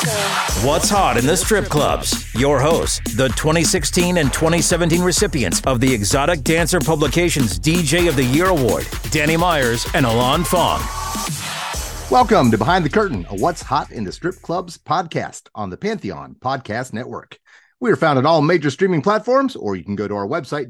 What's hot in the strip clubs? Your hosts, the 2016 and 2017 recipients of the Exotic Dancer Publications DJ of the Year Award, Danny Myers and Alon Fong. Welcome to Behind the Curtain, a What's Hot in the Strip Clubs podcast on the Pantheon Podcast Network. We are found on all major streaming platforms, or you can go to our website,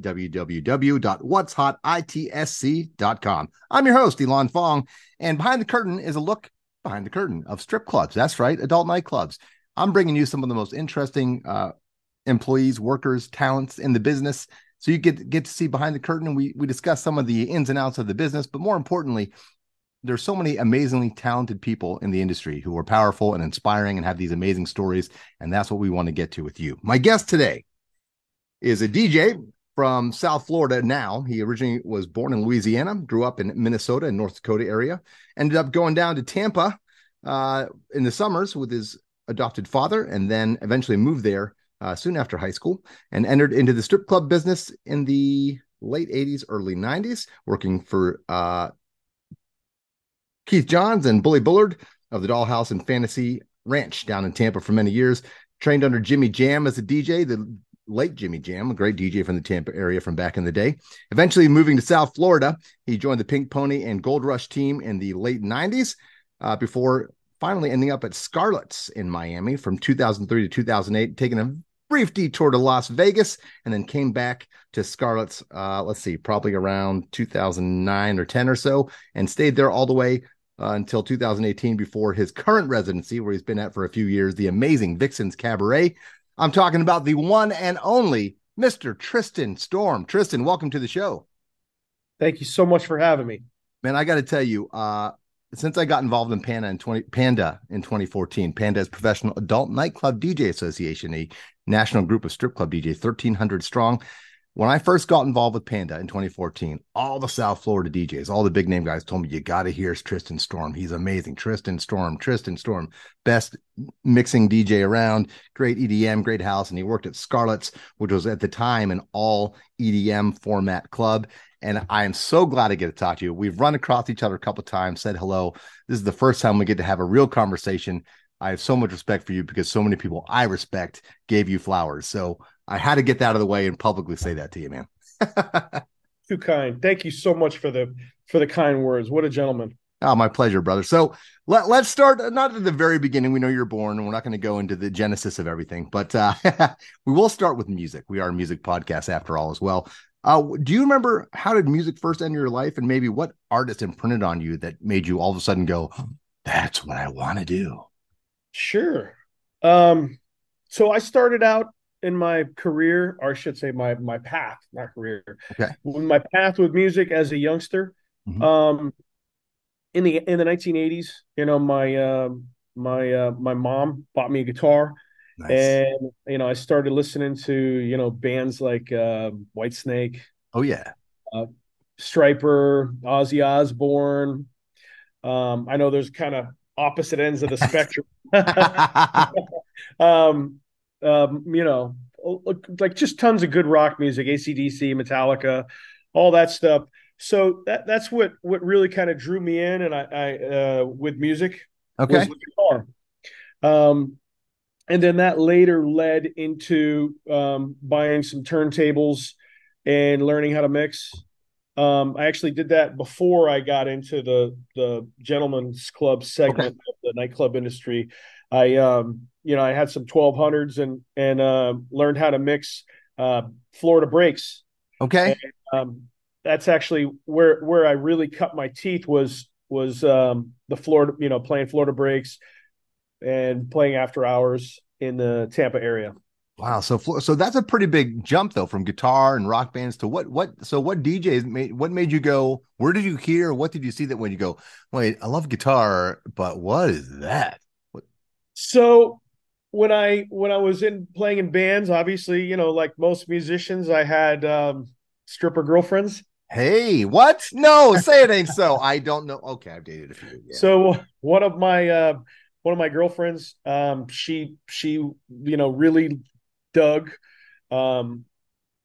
www.what'shotitsc.com. I'm your host, Alon Fong, and Behind the Curtain is a look behind the curtain of strip clubs. That's right, adult nightclubs. I'm bringing you some of the most interesting employees, workers, talents in the business, so you get to see behind the curtain, and we discuss some of the ins and outs of the business, but more importantly, there's so many amazingly talented people in the industry who are powerful and inspiring and have these amazing stories. And that's what we want to get to with you. My guest today is a DJ from South Florida now. He originally was born in Louisiana, grew up in Minnesota and North Dakota area, ended up going down to Tampa in the summers with his adopted father, and then eventually moved there soon after high school and entered into the strip club business in the late 80s, early 90s, working for Keith Johns and Bully Bullard of the Dollhouse and Fantasy Ranch down in Tampa for many years. Trained under Jimmy Jam as a DJ, the late Jimmy Jam, a great DJ from the Tampa area from back in the day. Eventually moving to South Florida, he joined the Pink Pony and Gold Rush team in the late 90s before finally ending up at Scarlett's in Miami from 2003 to 2008, taking a brief detour to Las Vegas, and then came back to Scarlett's, probably around 2009 or 10 or so, and stayed there all the way until 2018 before his current residency, where he's been at for a few years, the amazing Vixen's Cabaret. I'm talking about the one and only Mr. Tristan Storm. Tristan, welcome to the show. Thank you so much for having me. Man, I got to tell you, since I got involved in Panda in 2014, Panda is Professional Adult Nightclub DJ Association, a national group of strip club DJs, 1,300 strong. When I first got involved with Panda in 2014, all the South Florida DJs, all the big name guys told me, you got to hear Tristan Storm. He's amazing. Tristan Storm, best mixing DJ around, great EDM, great house. And he worked at Scarlett's, which was at the time an all EDM format club. And I am so glad I get to talk to you. We've run across each other a couple of times, said hello. This is the first time we get to have a real conversation. I have so much respect for you because so many people I respect gave you flowers. So I had to get that out of the way and publicly say that to you, man. Too kind. Thank you so much for the kind words. What a gentleman. Oh, my pleasure, brother. So let's start, not at the very beginning. We know you're born, and we're not going to go into the genesis of everything, but we will start with music. We are a music podcast after all as well. Do you remember, how did music first enter your life, and maybe what artist imprinted on you that made you all of a sudden go, that's what I want to do? Sure. So I started out in my career, or I should say my path, not career. Okay. My path with music as a youngster. Mm-hmm. In the 1980s, my mom bought me a guitar. Nice. And I started listening to bands like Whitesnake. Oh yeah. Stryper, Ozzy Osbourne. I know there's kind of opposite ends of the spectrum. Like just tons of good rock music, AC/DC, Metallica, all that stuff. So that's what really kind of drew me in, and I with music. Okay. Was the guitar. And then that later led into buying some turntables and learning how to mix. I actually did that before I got into the gentleman's club segment of the nightclub industry. I had some 1200s and learned how to mix Florida breaks. Okay. And, that's actually where I really cut my teeth was the Florida, playing Florida breaks and playing after hours in the Tampa area. Wow. So that's a pretty big jump though, from guitar and rock bands to what DJs made you go, where did you hear? What did you see that when you go, wait, I love guitar, but what is that? So when I was playing in bands, obviously, like most musicians, I had stripper girlfriends. Hey, what? No, say it ain't so. I don't know. Okay, I've dated a few. Yeah. So one of my girlfriends, she really dug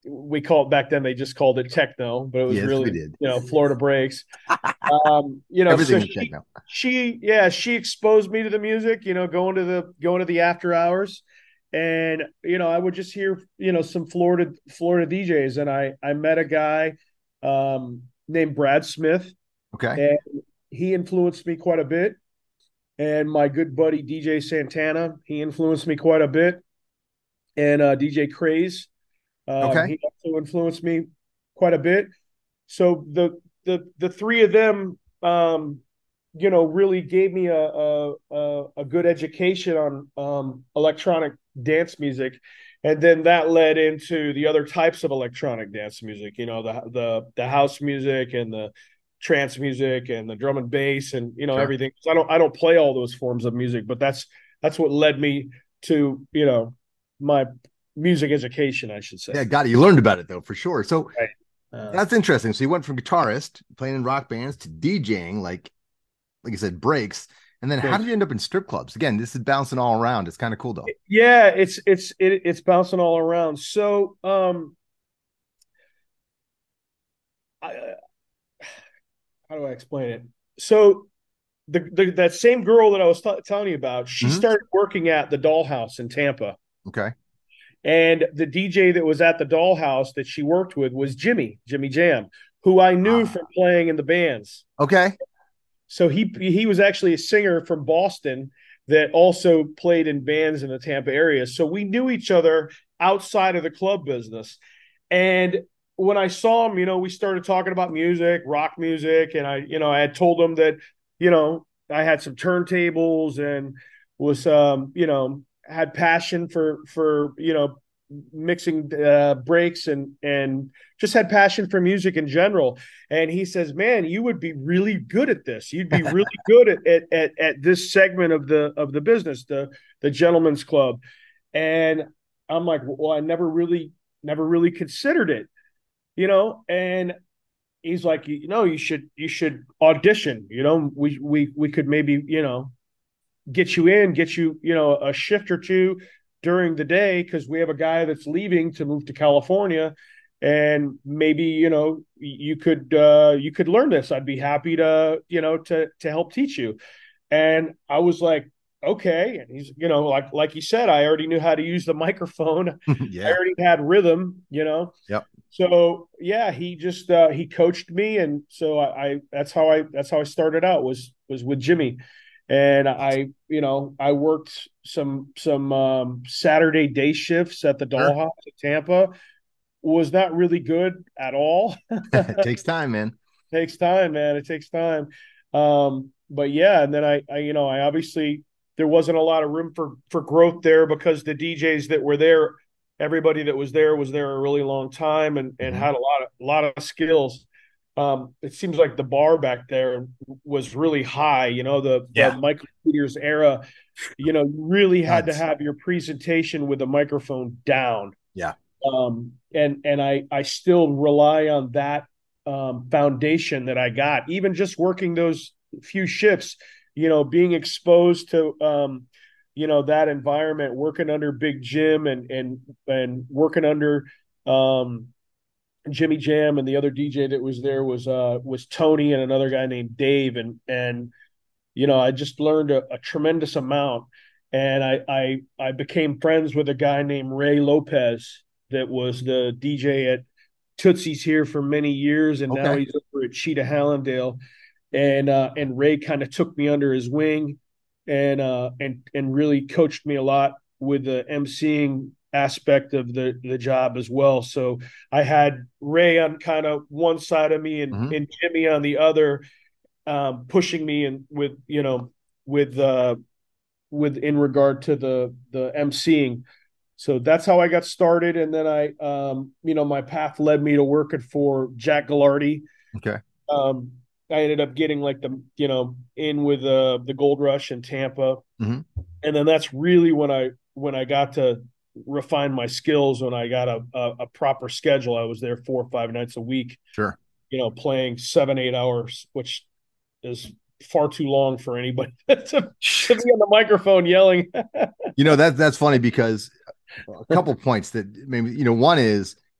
we call it back then. They just called it techno, but it was Yes, we really, did. Florida Breaks. Everything So was techno. she exposed me to the music, going to the after hours. And, I would just hear, some Florida DJs. And I met a guy named Brad Smith, Okay. and he influenced me quite a bit. And my good buddy DJ Santana, he influenced me quite a bit. And DJ Craze, Okay. he also influenced me quite a bit. So the three of them, really gave me a good education on electronic dance music, and then that led into the other types of electronic dance music. The house music and the trance music and the drum and bass and Sure. everything. So I don't play all those forms of music, but that's what led me to my music education, I should say. Yeah, got it. You learned about it though, for sure. So Right. that's interesting. So you went from guitarist playing in rock bands to DJing, like I said, breaks. And then how did you end up in strip clubs? Again, this is bouncing all around. It's kind of cool though. Yeah, it's bouncing all around. So how do I explain it? So that same girl that I was telling you about, she started working at the Dollhouse in Tampa. Okay. And the DJ that was at the Dollhouse that she worked with was Jimmy Jam, who I knew from playing in the bands. Okay. So he was actually a singer from Boston that also played in bands in the Tampa area. So we knew each other outside of the club business. And when I saw him, we started talking about music, rock music, and I had told him that, I had some turntables and was had passion for mixing breaks and just had passion for music in general. And he says, man, you would be really good at this. You'd be really good at this segment of the business, the gentleman's club. And I'm like, well, I never really considered it, and he's like, you should audition, we could maybe, get you a shift or two during the day, because we have a guy that's leaving to move to California, and maybe you could learn this. I'd be happy to to help teach you. And I was like, okay. And he's like you said, I already knew how to use the microphone. Yeah. I already had rhythm. Yep. So yeah, he just he coached me, and so I that's how I started out was with Jimmy. And I worked some Saturday day shifts at the Dollhouse in Tampa. Was not really good at all. It takes time, man. Takes time, man. It takes time. But yeah, and then I obviously there wasn't a lot of room for growth there, because the DJs that were there, everybody that was there a really long time and had a lot of skills. It seems like the bar back there was really high. The Michael Peters era. You really had to have your presentation with the microphone down. Yeah. And I still rely on that foundation that I got, even just working those few shifts. Being exposed to that environment, working under Big Jim and working under Jimmy Jam, and the other DJ that was there was Tony and another guy named Dave, and I just learned a tremendous amount, and I became friends with a guy named Ray Lopez that was the DJ at Tootsie's here for many years, and now he's over at Cheetah Hallandale, and Ray kind of took me under his wing, and really coached me a lot with the emceeing aspect of the job as well. So I had Ray on kind of one side of me and Jimmy on the other, pushing me and with in regard to the emceeing. So that's how I got started. And then my path led me to working for Jack Gallardi. Okay. I ended up getting in with the Gold Rush in Tampa. And then that's really when I got to refine my skills, when I got a proper schedule. I was there 4 or 5 nights a week. Sure. Playing 7-8 hours, which is far too long for anybody to be on the microphone yelling. That's funny, because a couple points that maybe, one is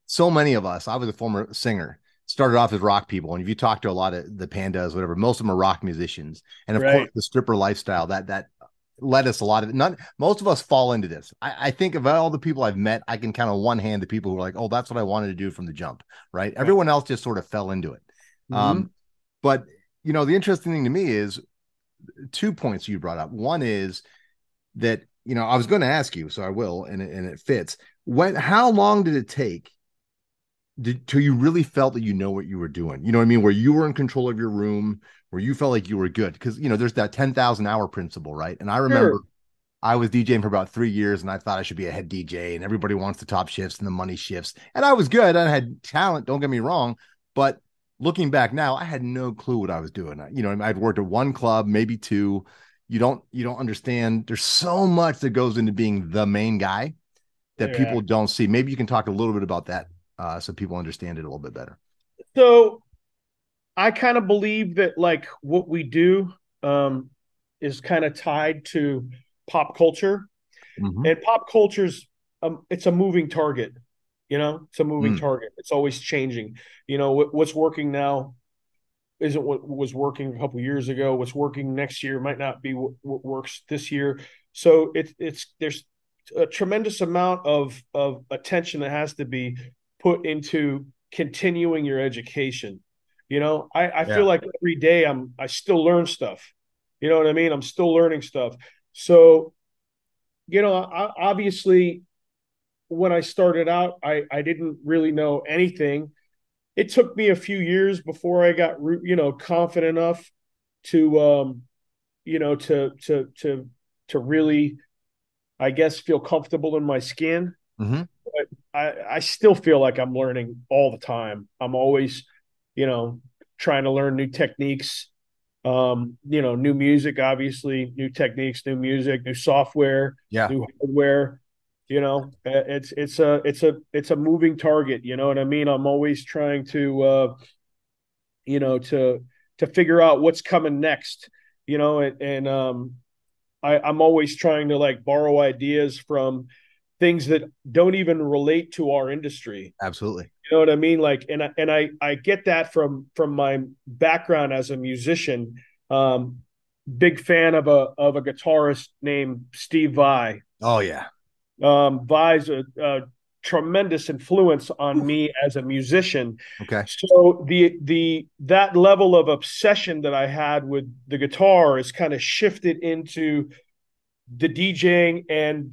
so many of us, I was a former singer, started off as rock people. And if you talk to a lot of the Pandas, whatever, most of them are rock musicians. And of course, Right. the stripper lifestyle that led us a lot of it. Not most of us fall into this. I think of all the people I've met, I can count on one hand the people who are like, oh, that's what I wanted to do from the jump. Right. Right. Everyone else just sort of fell into it. Mm-hmm. But the interesting thing to me is 2 points you brought up. One is that, I was going to ask you, so I will, and it fits. How long did it take till you really felt that what you were doing? You know what I mean? Where you were in control of your room, where you felt like you were good. Because, there's that 10,000 hour principle, right? And I remember Sure. I was DJing for about 3 years and I thought I should be a head DJ and everybody wants the top shifts and the money shifts. And I was good. I had talent, don't get me wrong. But looking back now, I had no clue what I was doing. I'd worked at one club, maybe two. You don't understand. There's so much that goes into being the main guy that Yeah. people don't see. Maybe you can talk a little bit about that so people understand it a little bit better. So I kind of believe that like what we do is kind of tied to pop culture, Mm-hmm. and pop culture's it's a moving target. It's a moving Mm. target. It's always changing. What's working now isn't what was working a couple years ago. What's working next year might not be what works this year. So there's a tremendous amount of attention that has to be put into continuing your education. I feel Yeah. like every day I still learn stuff. You know what I mean? I'm still learning stuff. So, obviously when I started out, I didn't really know anything. It took me a few years before I got confident enough to to really, I guess, feel comfortable in my skin. Mm-hmm. But I still feel like I'm learning all the time. I'm always, you know, trying to learn new techniques, new music, obviously, new techniques, new music, new software, Yeah. new hardware. It's a moving target. You know what I mean? I'm always trying to you know to figure out what's coming next. I'm always trying to like borrow ideas from things that don't even relate to our industry. Absolutely. You know what I mean? Like, and I get that from my background as a musician. Um, Big fan of a guitarist named Steve Vai. Oh yeah. Vai's a tremendous influence on me as a musician. Okay. So that level of obsession that I had with the guitar is kind of shifted into the DJing and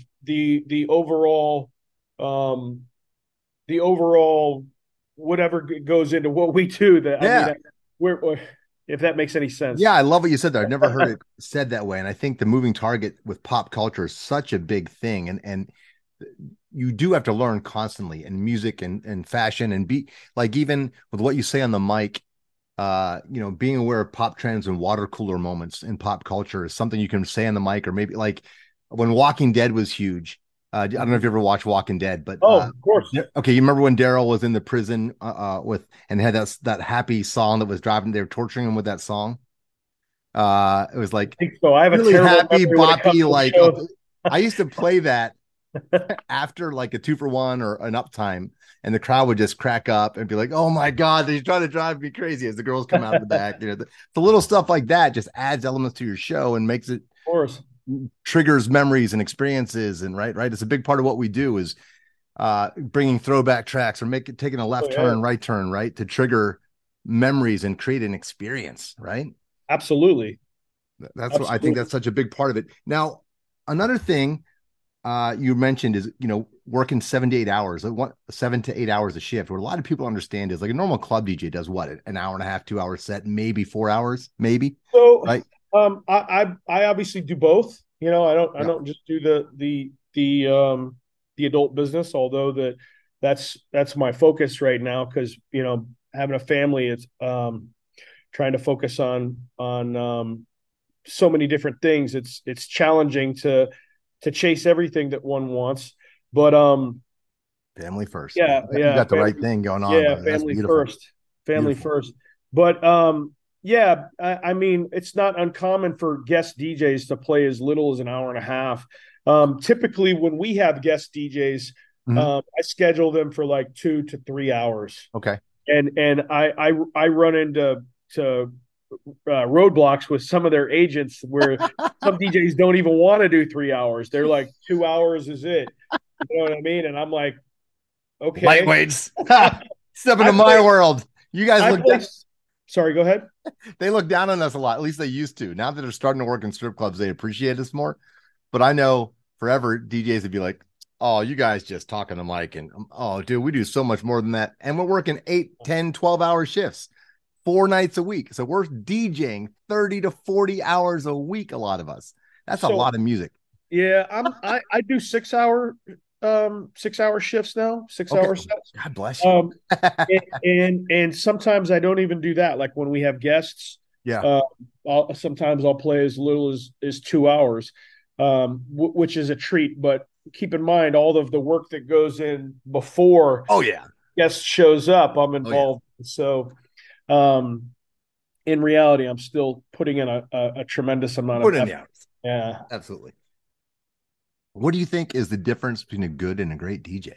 um the overall whatever goes into what we do. That I Yeah. mean, we're if that makes any sense. Yeah, I love what you said there. I've never heard it said that way. And I think the moving target with pop culture is such a big thing. And you do have to learn constantly in music and fashion and be like, even with what you say on the mic, being aware of pop trends and water cooler moments in pop culture is something you can say on the mic, or maybe like when Walking Dead was huge. I don't know if you ever watched Walking Dead, but Oh, of course. okay, you remember when Daryl was in the prison with and had that happy song that was driving, they were torturing him with that song. It was like I think so. I have a really terrible happy, memory when it comes boppy, to like shows. I used to play that after like a 2 for 1 or an uptime, and the crowd would just crack up and be like, "Oh my god, they're trying to drive me crazy!" As the girls come out of the back, the little stuff like that just adds elements to your show and makes it Of course. triggers memories and experiences. And right, it's a big part of what we do is bringing throwback tracks or taking a Oh, left yeah. turn, right turn, right, to trigger memories and create an experience, right? Absolutely. That's what I think, Absolutely. that's such a big part of it. Now, another thing you mentioned is working 7 to 8 hours, like 7 to 8 hours a shift. What a lot of people understand is like a normal club DJ does what, an hour and a half, 2 hour set, maybe 4 hours, maybe, So, right? I obviously do both. I Yeah, don't just do the adult business, although that's my focus right now because having a family, it's trying to focus on so many different things. It's challenging to chase everything that one wants, but family first, man. yeah, You yeah, got the right thing going on, yeah, brother. That's beautiful, family beautiful. first. But yeah, I mean, it's not uncommon for guest DJs to play as little as an hour and a half. Typically, when we have guest DJs, Mhm. I schedule them for like 2 to 3 hours, Okay. and I run into roadblocks with some of their agents where some DJs don't even want to do 3 hours. They're like 2 hours is it. You know what I mean? And I'm like, okay. Lightweights. Ha! Step into my world. You guys I look play. down, Sorry, go ahead. they look down on us a lot. At least they used to. Now that they're starting to work in strip clubs, they appreciate us more. But I know forever DJs would be like, oh, you guys just talking the mic. And oh, dude, we do so much more than that. And we're working 8, 10, 12-hour shifts 4 nights a week. So we're DJing 30 to 40 hours a week. A lot of us. That's a lot of music. Yeah, I do 6 hour shifts now, 6 hour sets. God bless you. And sometimes I don't even do that. Like when we have guests, Yeah. sometimes I'll play as little as 2 hours, which is a treat. But keep in mind all of the work that goes in before. Oh yeah. Guest shows up, I'm involved. Oh, yeah. So, in reality, I'm still putting in a tremendous amount of effort. Yeah, absolutely. What do you think is the difference between a good and a great DJ?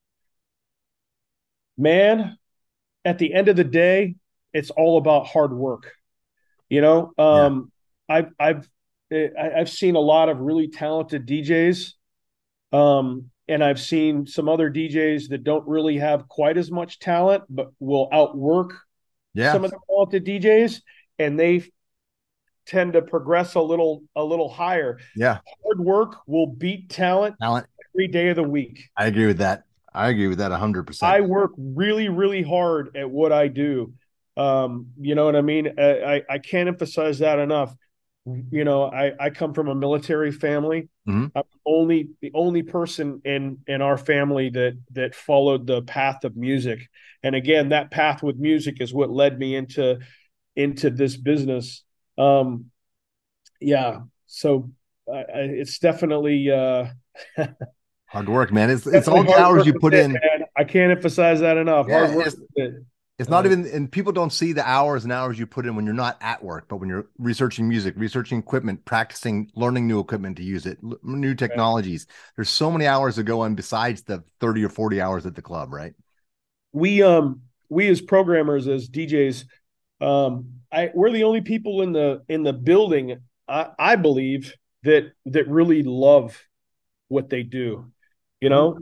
Man, at the end of the day, it's all about hard work. You know, I've seen a lot of really talented DJs, and I've seen some other DJs that don't really have quite as much talent, but will outwork some of the talented DJs, and they tend to progress a little higher. Yeah, hard work will beat talent every day of the week. I agree with that. 100%. I work really, really hard at what I do. You know what I mean? I can't emphasize that enough. You know, I come from a military family. Mm-hmm. I'm the only person in our family that followed the path of music. And again, that path with music is what led me into this business. Yeah. So it's definitely hard work, man. It's all the hours you put in. Man. I can't emphasize that enough. Yeah, hard work. It's not even, and people don't see the hours and hours you put in when you're not at work, but when you're researching music, researching equipment, practicing, learning new equipment to use it, new technologies. Right. There's so many hours to go on besides the 30 or 40 hours at the club, right? We as programmers, as DJs, we're the only people in the building, I believe, that really love what they do. You know,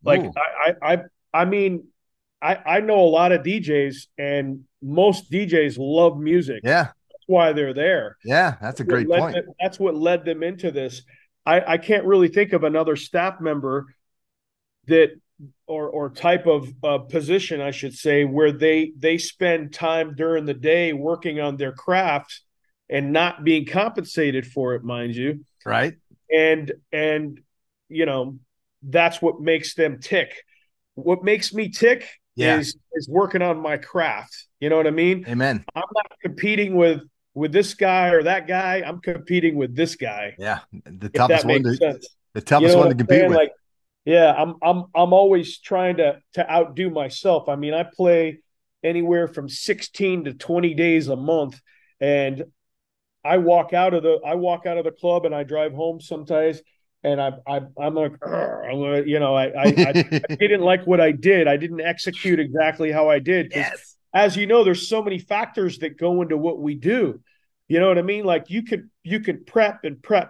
I mean, I know a lot of DJs, and most DJs love music. Yeah. That's why they're there. Yeah, that's a great point. That's what led them into this. I can't really think of another staff member that or type of position, I should say, where they spend time during the day working on their craft and not being compensated for it, mind you. Right. And you know, that's what makes them tick. What makes me tick is working on my craft. You know what I mean? Amen. I'm not competing with this guy or that guy. I'm competing with this guy. Yeah. The toughest one to compete with. Like, yeah, I'm always trying to outdo myself. I mean, I play anywhere from 16 to 20 days a month, and I walk out of the club and I drive home sometimes, and I'm like, you know, I didn't like what I did. I didn't execute exactly how I did. Yes. As you know, there's so many factors that go into what we do. You know what I mean? Like you could prep, but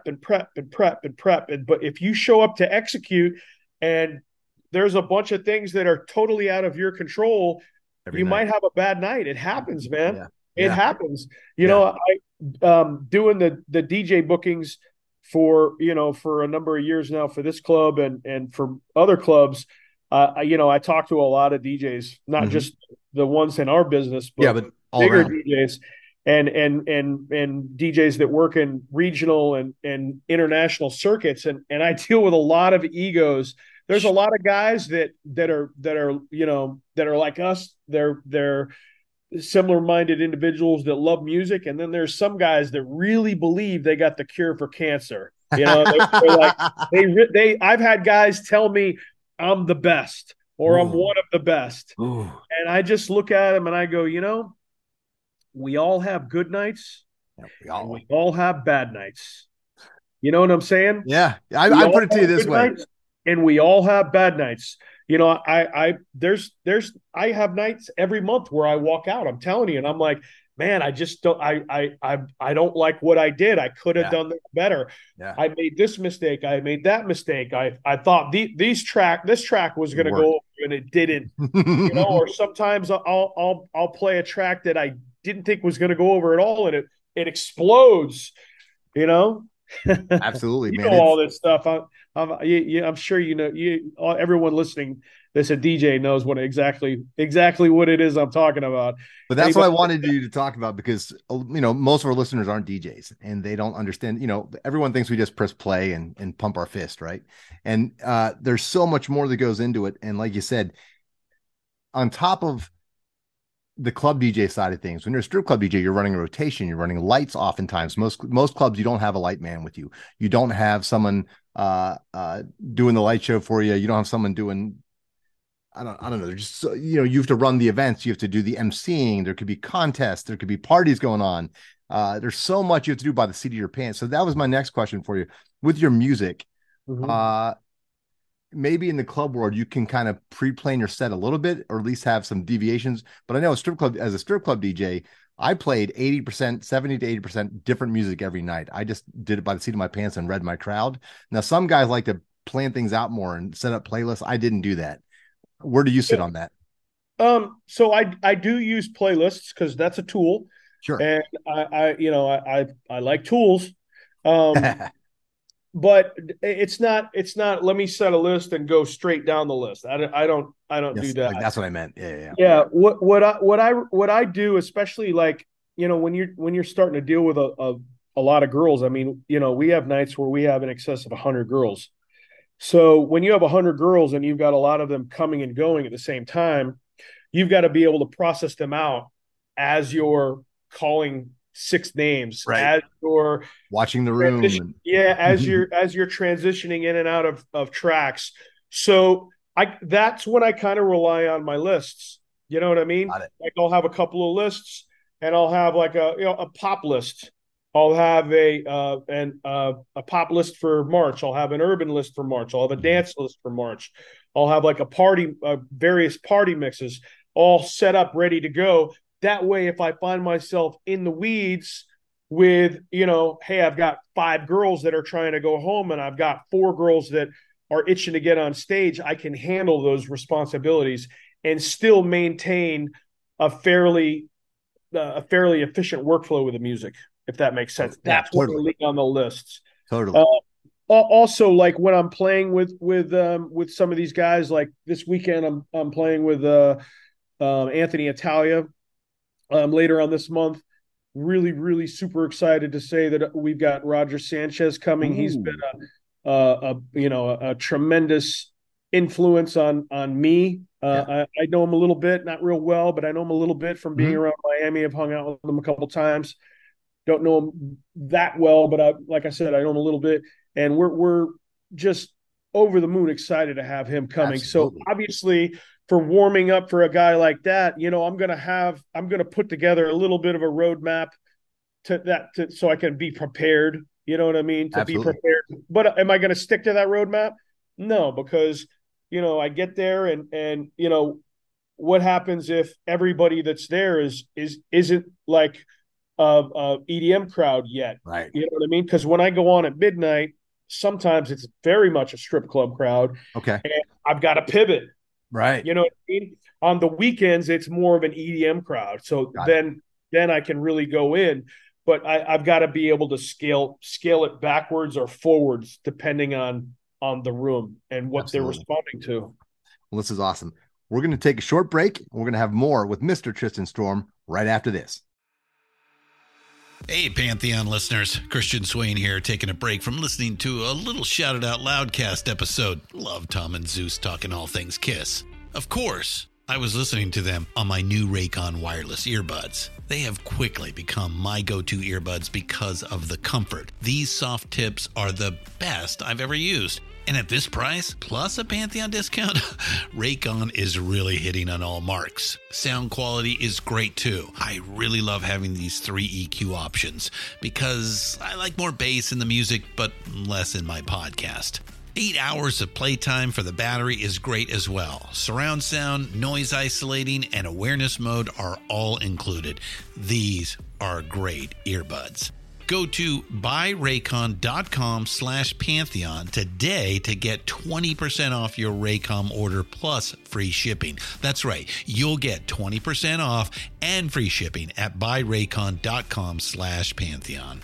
if you show up to execute and there's a bunch of things that are totally out of your control, you might have a bad night. It happens, man. Yeah. It happens. You know, I doing the DJ bookings for a number of years now for this club and for other clubs. I talk to a lot of DJs, not just the ones in our business, but bigger DJs and DJs that work in regional and international circuits. And I deal with a lot of egos. There's a lot of guys that are like us. They're similar-minded individuals that love music, and then there's some guys that really believe they got the cure for cancer. You know, they're like I've had guys tell me I'm the best or I'm one of the best, and I just look at them and I go, you know, we all have good nights, and we all have bad nights. You know what I'm saying? Yeah, I put it to you this way. And we all have bad nights. I have nights every month where I walk out, I'm telling you, and I'm like, man, I just don't, I don't like what I did. I could have done that better. Yeah. I made this mistake. I made that mistake. I thought this track was going to go over and it didn't, or sometimes I'll play a track that I didn't think was going to go over at all. And it explodes, Absolutely, man. All this stuff. I'm sure everyone listening that's a DJ knows what exactly what it is I'm talking about. But that's what I wanted you to talk about, because most of our listeners aren't DJs and they don't understand. Everyone thinks we just press play and pump our fist, right? And there's so much more that goes into it. And like you said, on top of the club DJ side of things, when you're a strip club DJ, you're running a rotation, you're running lights. Oftentimes, most clubs, you don't have a light man with you. You don't have someone doing the light show for you. You don't have someone doing, I don't know. They're just, you have to run the events. You have to do the emceeing. There could be contests. There could be parties going on. There's so much you have to do by the seat of your pants. So that was my next question for you. With your music, maybe in the club world, you can kind of pre-plan your set a little bit, or at least have some deviations. But I know as a strip club DJ, I played 80%, 70 to 80% different music every night. I just did it by the seat of my pants and read my crowd. Now, some guys like to plan things out more and set up playlists. I didn't do that. Where do you sit on that? So I do use playlists because that's a tool. Sure. And I like tools. But it's not, let me set a list and go straight down the list. I don't do that. Like, that's what I meant. Yeah. Yeah. What I do, especially when you're starting to deal with a lot of girls, I mean, we have nights where we have in excess of 100 girls. So when you have 100 girls and you've got a lot of them coming and going at the same time, you've got to be able to process them out as you're calling 6 names, right, as you're watching the room. As you're transitioning in and out of tracks. So that's when I kind of rely on my lists. You know what I mean? Like I'll have a couple of lists, and I'll have like a pop list. I'll have a pop list for March. I'll have an urban list for March. I'll have a dance list for March. I'll have like various party mixes all set up, ready to go. That way, if I find myself in the weeds with, hey, I've got 5 girls that are trying to go home and I've got 4 girls that are itching to get on stage, I can handle those responsibilities and still maintain a fairly efficient workflow with the music, if that makes sense. That's what I leave on the lists. Totally. Also, like when I'm playing with some of these guys, like this weekend, I'm playing with Anthony Italia. Later on this month, really, really super excited to say that we've got Roger Sanchez coming. Ooh. He's been a tremendous influence on me. I know him a little bit, not real well, but I know him a little bit from being around Miami. I've hung out with him a couple times. Don't know him that well, but like I said, I know him a little bit, and we're just over the moon excited to have him coming. Absolutely. So obviously, for warming up for a guy like that, I'm going to put together a little bit of a roadmap so I can be prepared. You know what I mean? To Absolutely. Be prepared. But am I going to stick to that roadmap? No, because, I get there and what happens if everybody that's there isn't like a EDM crowd yet? Right. You know what I mean? Because when I go on at midnight, sometimes it's very much a strip club crowd. Okay. And I've got to pivot. Right. You know what I mean? On the weekends, it's more of an EDM crowd. So then I can really go in. But I've got to be able to scale it backwards or forwards depending on the room and what Absolutely. They're responding to. Well, this is awesome. We're going to take a short break. We're going to have more with Mr. Tristan Storm right after this. Hey, Pantheon listeners. Christian Swain here, taking a break from listening to a little Shout It Out Loudcast episode. Love Tom and Zeus talking all things Kiss. Of course, I was listening to them on my new Raycon wireless earbuds. They have quickly become my go-to earbuds because of the comfort. These soft tips are the best I've ever used. And at this price, plus a Pantheon discount, Raycon is really hitting on all marks. Sound quality is great too. I really love having these 3 EQ options because I like more bass in the music, but less in my podcast. 8 hours of playtime for the battery is great as well. Surround sound, noise isolating, and awareness mode are all included. These are great earbuds. Go to buyraycon.com/Pantheon today to get 20% off your Raycom order plus free shipping. That's right. You'll get 20% off and free shipping at buyraycon.com/Pantheon.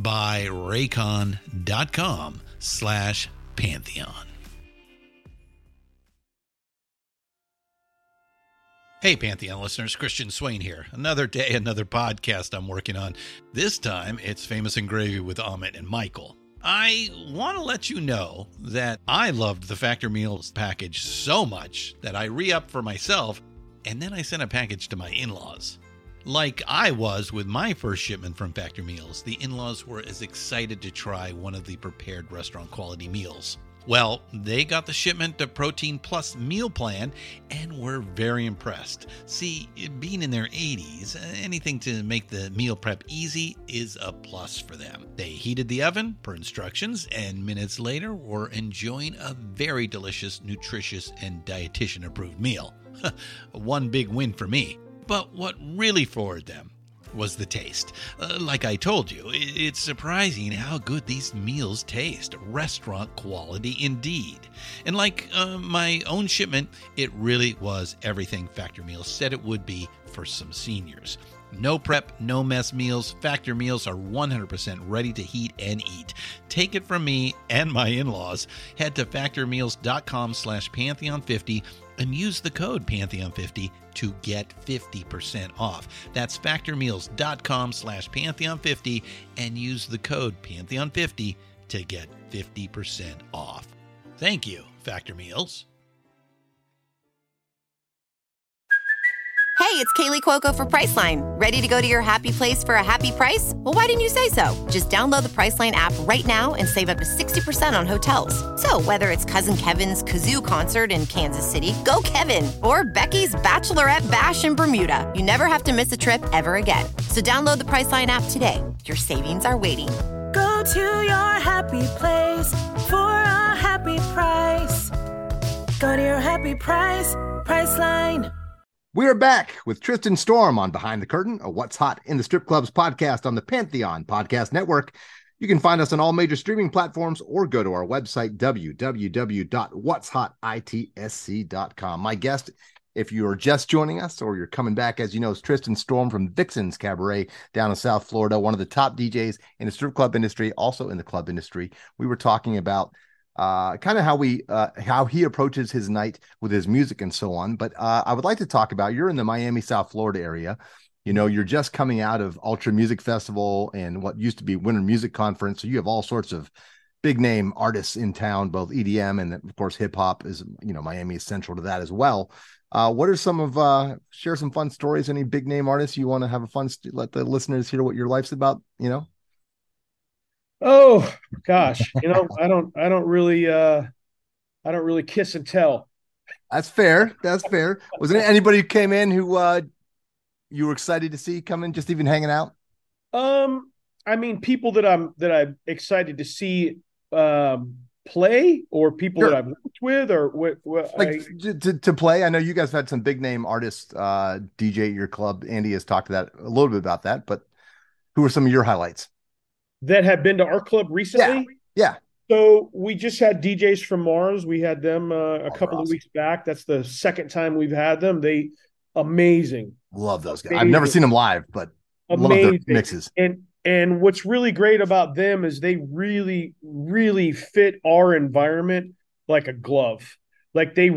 buyraycon.com/Pantheon. Hey, Pantheon listeners, Christian Swain here. Another day, another podcast I'm working on. This time, it's Famous and Gravy with Amit and Michael. I want to let you know that I loved the Factor Meals package so much that I re-upped for myself, and then I sent a package to my in-laws. Like I was with my first shipment from Factor Meals, the in-laws were as excited to try one of the prepared restaurant quality meals. Well, they got the shipment of Protein Plus meal plan and were very impressed. See, being in their 80s, anything to make the meal prep easy is a plus for them. They heated the oven per instructions and minutes later were enjoying a very delicious, nutritious, and dietitian-approved meal. One big win for me. But what really floored them was the taste. Like I told you, it's surprising how good these meals taste. Restaurant quality indeed. And like my own shipment, it really was everything Factor Meals said it would be for some seniors. No prep, no mess meals. Factor Meals are 100% ready to heat and eat. Take it from me and my in-laws. Head to factormeals.com/Pantheon50 and use the code Pantheon50 to get 50% off. That's factormeals.com/Pantheon50 and use the code Pantheon50 to get 50% off. Thank you, Factor Meals. Hey, it's Kaylee Cuoco for Priceline. Ready to go to your happy place for a happy price? Well, why didn't you say so? Just download the Priceline app right now and save up to 60% on hotels. So whether it's Cousin Kevin's Kazoo Concert in Kansas City, go Kevin, or Becky's Bachelorette Bash in Bermuda, you never have to miss a trip ever again. So download the Priceline app today. Your savings are waiting. Go to your happy place for a happy price. Go to your happy price, Priceline. We're back with Tristan Storm on Behind the Curtain, a What's Hot in the Strip Clubs podcast on the Pantheon Podcast Network. You can find us on all major streaming platforms or go to our website, www.whatshotitsc.com. My guest, if you are just joining us or you're coming back, as you know, is Tristan Storm from Vixen's Cabaret down in South Florida, one of the top DJs in the strip club industry, also in the club industry. We were talking about kind of how he approaches his night with his music and so on. But I would like to talk about, you're in the Miami, South Florida area. You know, you're just coming out of Ultra Music Festival and what used to be Winter Music Conference. So you have all sorts of big name artists in town, both EDM and of course hip hop is, you know, Miami is central to that as well. What are some of, share some fun stories, any big name artists you want to have a fun, let the listeners hear what your life's about, you know? Oh gosh, you know, I don't really kiss and tell. That's fair. That's fair. Was there anybody who came in who you were excited to see come in, just even hanging out? I mean, people that I'm excited to see play, or people that I've worked with, or what like to play. I know you guys have had some big name artists DJ at your club. Andy has talked to that a little bit about that, but who are some of your highlights that have been to our club recently? Yeah. So we just had DJs from Mars. We had them a couple of weeks back. That's the second time we've had them. They amazing. Love those guys. I've never seen them live, but amazing. Love their mixes. And what's really great about them is they really, really fit our environment like a glove. Like they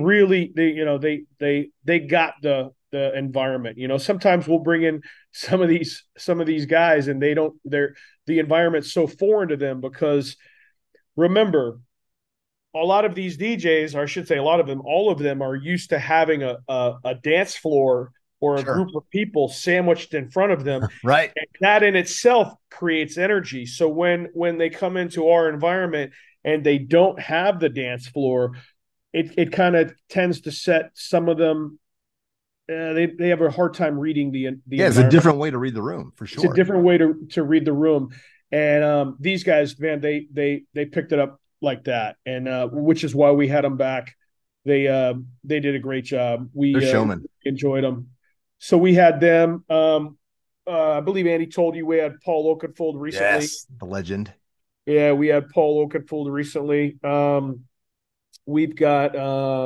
got the environment. You know, sometimes we'll bring in some of these guys and the environment's so foreign to them, because remember, a lot of these DJs, or I should say a lot of them, all of them are used to having a dance floor or a group of people sandwiched in front of them. Right. And that in itself creates energy. So when they come into our environment and they don't have the dance floor, it kind of tends to set some of them, they have a hard time reading the it's a different way to read the room, for sure. It's a different way to read the room. And these guys, man, they picked it up like that, and which is why we had them back. They did a great job. They're We showmen. enjoyed them. So we had them. I believe Andy told you we had Paul Oakenfold recently. Yes, the legend. Yeah, we had Paul Oakenfold recently. We've got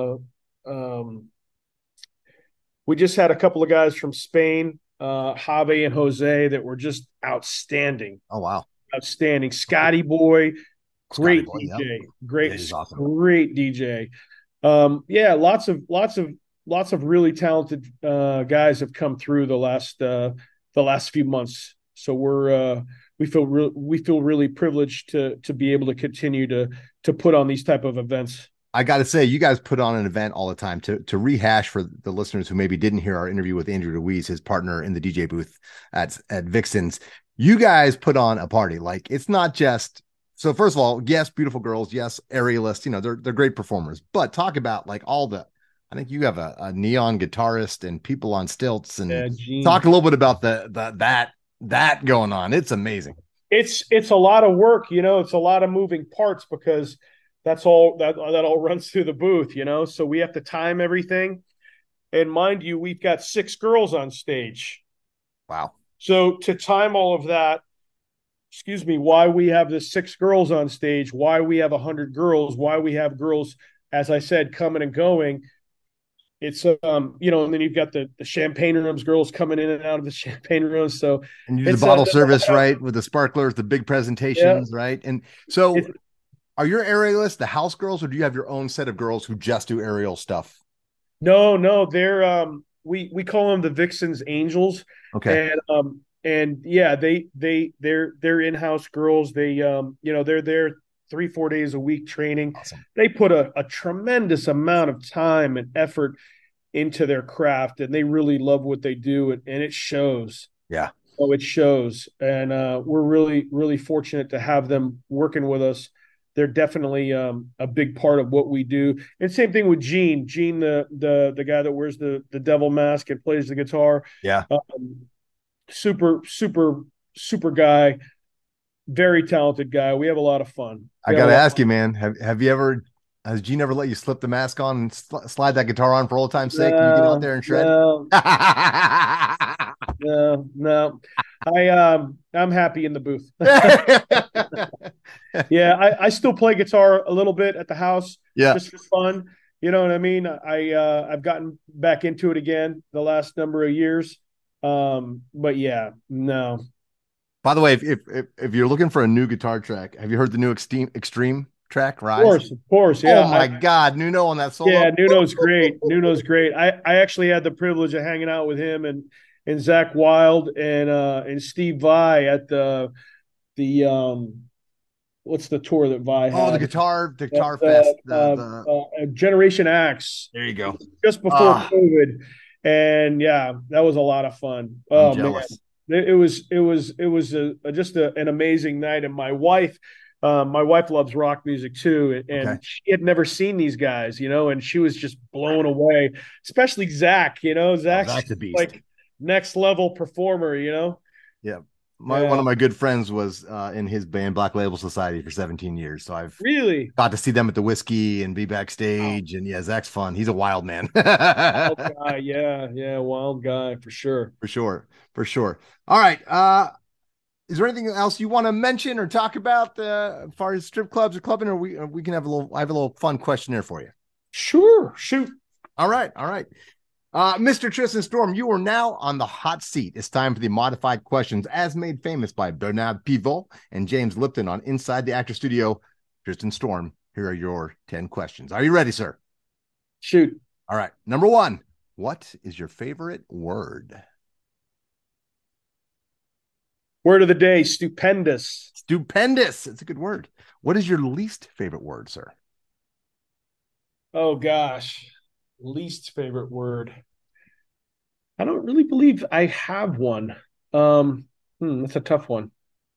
we just had a couple of guys from Spain, Javi and Jose, that were just outstanding. Oh wow, Outstanding. Scotty Boy, great Boy, DJ, yeah. great, Yeah, he's awesome. great DJ. Yeah, lots of really talented guys have come through the last few months. So we feel really privileged to be able to continue to put on these type of events. I got to say, you guys put on an event all the time. To rehash for the listeners who maybe didn't hear our interview with Andrew Ruiz, his partner in the DJ booth at Vixens. You guys put on a party. Like, it's not just. So first of all, yes, beautiful girls, yes, aerialists, they're great performers. But talk about like I think you have a neon guitarist and people on stilts, and talk a little bit about that going on. It's amazing. It's a lot of work, it's a lot of moving parts, because that's all that all runs through the booth, so we have to time everything. And mind you, we've got 6 girls on stage. Wow. So to time all of that, why we have the 6 girls on stage, why we have 100 girls, why we have girls, as I said, coming and going. It's and then you've got the champagne rooms, girls coming in and out of the champagne rooms. So and you do the bottle service, right, with the sparklers, the big presentations, right? And so are your aerialists the house girls, or do you have your own set of girls who just do aerial stuff? No, they're we call them the Vixens Angels. Okay. And yeah, they're in-house girls. They they're there 3-4 days a week training. Awesome. They put a tremendous amount of time and effort into their craft, and they really love what they do, and it shows. Yeah. Oh, it shows. And we're really, really fortunate to have them working with us. They're definitely a big part of what we do. And same thing with Gene, the guy that wears the devil mask and plays the guitar. Yeah. Super guy. Very talented guy. We have a lot of fun. I got to ask you, man, has Gene ever let you slip the mask on and slide that guitar on for old time's sake? Can you get out there and shred? No. I'm happy in the booth. Yeah, I still play guitar a little bit at the house, just for fun. You know what I mean? I've gotten back into it again the last number of years. But yeah, no. By the way, if you're looking for a new guitar track, have you heard the new Extreme track, Rise? Of course, yeah. Oh my God, Nuno on that solo. Yeah, Nuno's great. I actually had the privilege of hanging out with him and Zach Wild and Steve Vai at the what's the tour that Vai had? Oh, the guitar fest, Generation X. There you go. Just before COVID, and yeah, that was a lot of fun. Oh man, it was just an amazing night. And my wife loves rock music too, and she had never seen these guys, and she was just blown away. Especially Zach, Zach's a beast. Like next level performer, Yeah. One of my good friends was in his band Black Label Society for 17 years. So I've really got to see them at the Whiskey and be backstage. And yeah, Zach's fun. He's a wild man. Wild guy. Yeah. Wild guy for sure. For sure. All right. Is there anything else you want to mention or talk about as far as strip clubs or clubbing, or we can have I have a little fun questionnaire for you. Sure. Shoot. All right. Mr. Tristan Storm, you are now on the hot seat. It's time for the modified questions as made famous by Bernard Pivot and James Lipton on Inside the Actor Studio. Tristan Storm, here are your 10 questions. Are you ready, sir? Shoot. All right. Number 1, what is your favorite word? Word of the day, stupendous. Stupendous. It's a good word. What is your least favorite word, sir? Oh, gosh. Least favorite word. I don't really believe I have one. That's a tough one.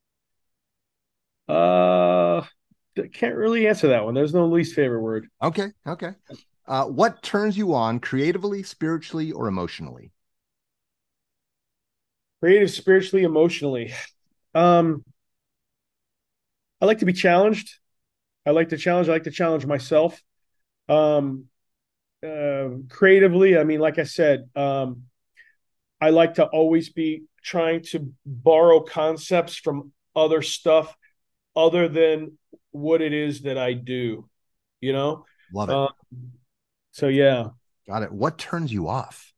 Can't really answer that one. There's no least favorite word. Okay. What turns you on creatively, spiritually, or emotionally? Creative, spiritually, emotionally. I like to be challenged. I like to challenge. I like to challenge myself. Um, Creatively, I mean, like I said, I like to always be trying to borrow concepts from other stuff other than what it is that I do, you know? Love it. Um, so yeah. Got it. What turns you off?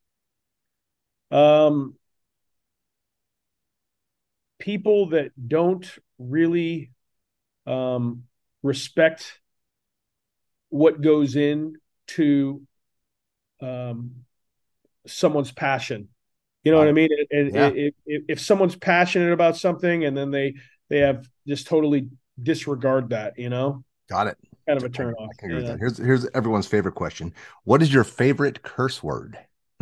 Um, People that don't really respect what goes into um, someone's passion. You know Got what I it. mean? And Yeah. if someone's passionate about something and then they have just totally disregard that, you know, Got it. kind of a I, turn I off. can agree with Yeah. that. Here's everyone's favorite question. What is your favorite curse word?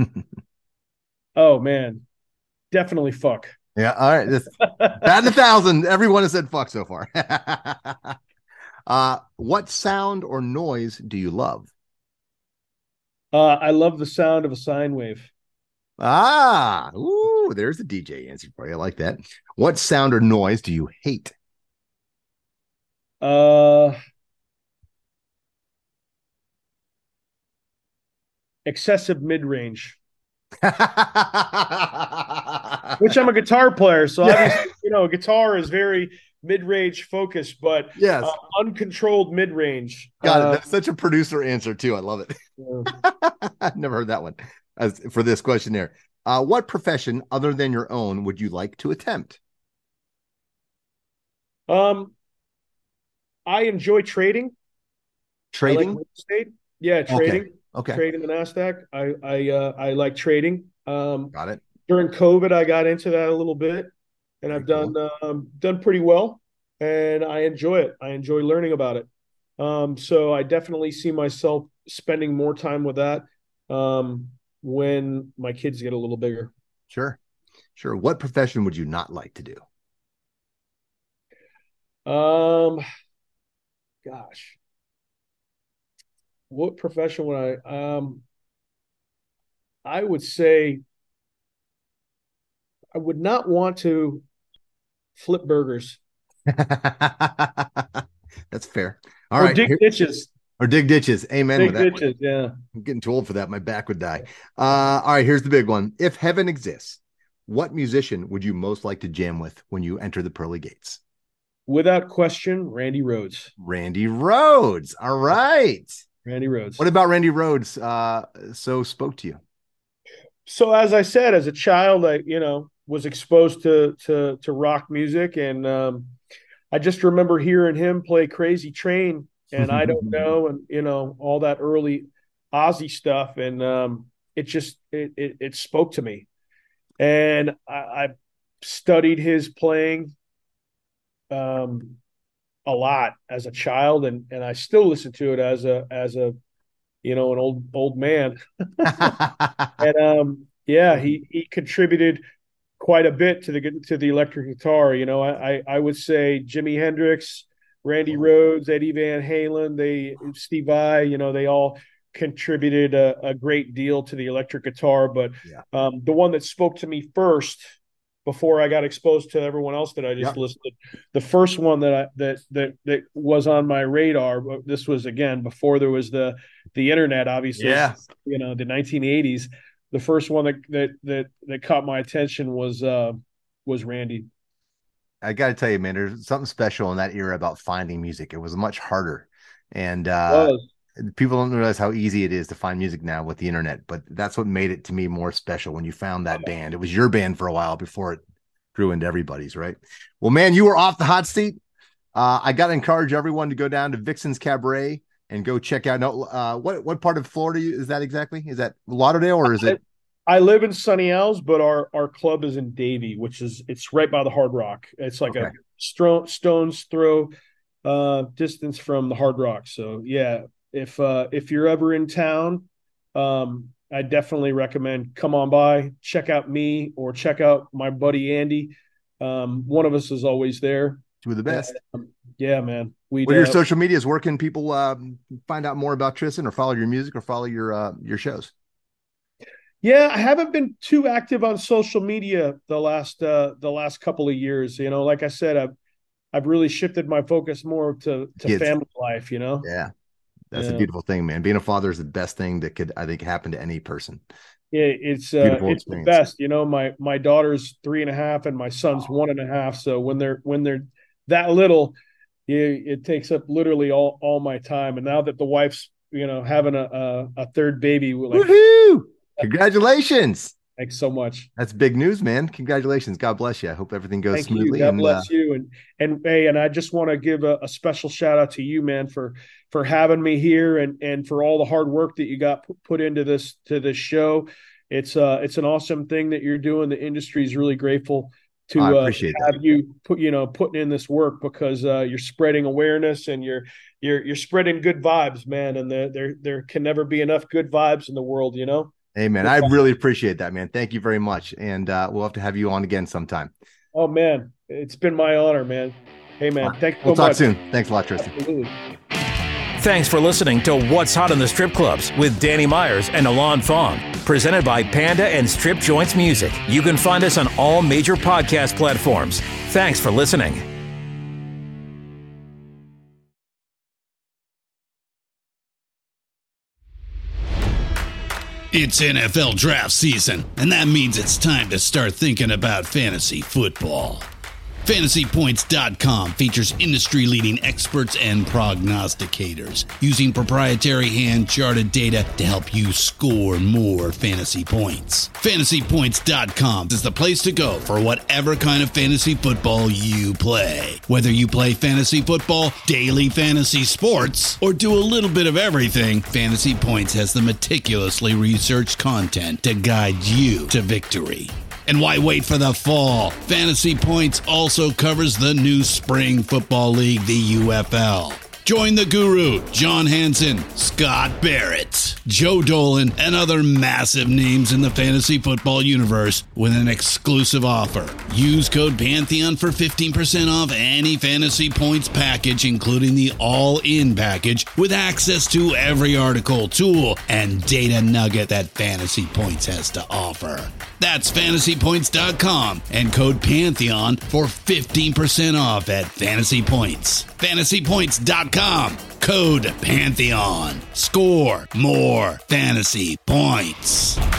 Oh man, definitely fuck. Yeah. All right. This batting 1,000. Everyone has said fuck so far. What sound or noise do you love? I love the sound of a sine wave. Ooh, there's the DJ answer for you. I like that. What sound or noise do you hate? Uh, Excessive mid range. Which I'm a guitar player, so obviously, you know, guitar is very mid-range focused, but Yes. uncontrolled mid-range. Got it. That's such a producer answer too. I love it. Yeah. I've never heard that one as for this questionnaire. What profession other than your own would you like to attempt? Um, I enjoy trading. I like Trading? real estate. Yeah, Okay. trading. Okay. Trading the Nasdaq. I like trading. Got it. During COVID, I got into that a little bit, and Very I've cool. done pretty well, and I enjoy it. I enjoy learning about it. So I definitely see myself spending more time with that when my kids get a little bigger. Sure. Sure. What profession would you not like to do? Um, Gosh, what profession would I would say I would not want to flip burgers That's fair. All or right. dig ditches. Or dig ditches. Amen with Dig that. ditches, yeah. I'm getting too old for that. My back would die. All right. Here's the big one. If heaven exists, what musician would you most like to jam with when you enter the pearly gates? Without question, Randy Rhoads. Randy Rhoads. All right. Randy Rhoads. What about Randy Rhoads so spoke to you? So as I said, as a child, I was exposed to rock music, and I just remember hearing him play Crazy Train, and I don't know, and all that early Ozzy stuff, and it spoke to me, and I studied his playing a lot as a child, and I still listen to it as a an old man. And yeah, he contributed quite a bit to the electric guitar. I would say Jimi Hendrix, Randy Rhoads, Eddie Van Halen, Steve Vai, they all contributed a great deal to the electric guitar. But Yeah. The one that spoke to me first before I got exposed to everyone else that I just listed, the first one that was on my radar. This was again before there was the internet, obviously. Yeah. The 1980s. The first one that caught my attention was Randy. I got to tell you, man, there's something special in that era about finding music. It was much harder. And people don't realize how easy it is to find music now with the internet, but that's what made it to me more special when you found that band. It was your band for a while before it grew into everybody's, right? Well, man, you were off the hot seat. I got to encourage everyone to go down to Vixen's Cabaret and go check out. What part of Florida is that exactly? Is that Lauderdale or is it? I live in Sunny Isles, but our club is in Davie, it's right by the Hard Rock. It's like a stone's throw distance from the Hard Rock. So yeah, if you're ever in town, I definitely recommend come on by, check out me or check out my buddy Andy. One of us is always there. Two of the best. Yeah, man. What are your social medias? Where can people find out more about Tristan or follow your music or follow your shows? Yeah, I haven't been too active on social media the last couple of years. Like I said, I've really shifted my focus more to family life, you know? Yeah. That's a beautiful thing, man. Being a father is the best thing that could, I think, happen to any person. Yeah, it's the best. You know, my daughter's 3.5 and my son's 1.5. So when they're that little, it takes up literally all my time. And now that the wife's, you know, having a third baby, woohoo! Congratulations! Thanks so much. That's big news, man. Congratulations. God bless you. I hope everything goes smoothly. God bless you. And hey, and I just want to give a special shout out to you, man, for having me here and for all the hard work that you got put into this show. It's an awesome thing that you're doing. The industry is really grateful to have you putting in this work, because you're spreading awareness and you're spreading good vibes, man. And there can never be enough good vibes in the world, you know? Hey, man, I really appreciate that, man. Thank you very much. And we'll have to have you on again sometime. Oh, man, it's been my honor, man. Hey, man, thanks so much. We'll talk soon. Thanks a lot, Tristan. Absolutely. Thanks for listening to What's Hot in the Strip Clubs with Danny Myers and Alon Fong, presented by Panda and Strip Joints Music. You can find us on all major podcast platforms. Thanks for listening. It's NFL draft season, and that means it's time to start thinking about fantasy football. FantasyPoints.com features industry-leading experts and prognosticators using proprietary hand-charted data to help you score more fantasy points. FantasyPoints.com is the place to go for whatever kind of fantasy football you play. Whether you play fantasy football, daily fantasy sports, or do a little bit of everything, Fantasy Points has the meticulously researched content to guide you to victory. And why wait for the fall? Fantasy Points also covers the new spring football league, the UFL. Join the guru, John Hansen, Scott Barrett, Joe Dolan, and other massive names in the fantasy football universe with an exclusive offer. Use code Pantheon for 15% off any Fantasy Points package, including the all-in package, with access to every article, tool, and data nugget that Fantasy Points has to offer. That's FantasyPoints.com and code Pantheon for 15% off at Fantasy Points. FantasyPoints.com, code Pantheon. Score more fantasy points.